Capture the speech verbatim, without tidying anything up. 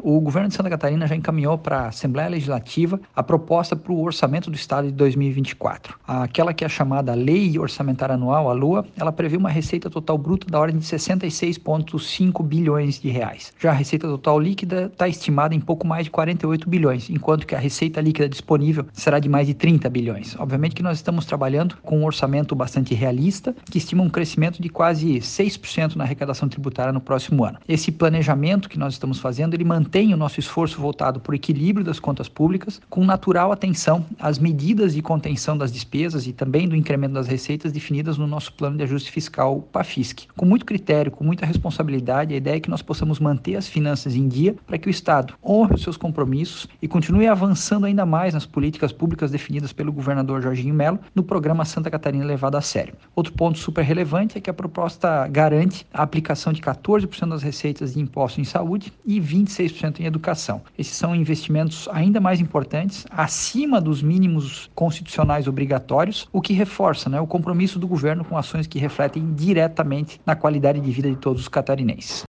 o governo de Santa Catarina já encaminhou para a Assembleia Legislativa a proposta para o orçamento do estado de dois mil e vinte e quatro. Aquela que é a chamada Lei Orçamentária Anual, a LOA, ela prevê uma receita total bruta da ordem de sessenta e seis vírgula cinco bilhões de reais. Já a receita total líquida está estimada em pouco mais de quarenta e oito bilhões, enquanto que a receita líquida disponível será de mais de trinta bilhões. Obviamente que nós estamos trabalhando com um orçamento bastante realista, que estima um crescimento de quase seis por cento na arrecadação tributária no próximo ano. Esse planejamento que nós estamos fazendo, ele mantém o nosso esforço voltado para o equilíbrio das contas públicas, com natural atenção às medidas de contenção das despesas e também do incremento das receitas definidas no nosso plano de ajuste fiscal PAFISC. Com muito critério, com muita responsabilidade, a ideia é que nós possamos manter as finanças em dia para que o Estado honre os seus compromissos e continue avançando ainda mais nas políticas públicas definidas pelo governador Jorginho Melo no programa Santa Catarina Levado a Sério. Outro ponto super relevante é que a proposta garante a aplicação de quatorze por cento das receitas de impostos em saúde e vinte e seis por cento em educação. Esses são investimentos ainda mais importantes, acima dos mínimos constitucionais obrigatórios, o que reforça, né, o compromisso do governo com ações que refletem diretamente na qualidade de vida de todos os catarinenses.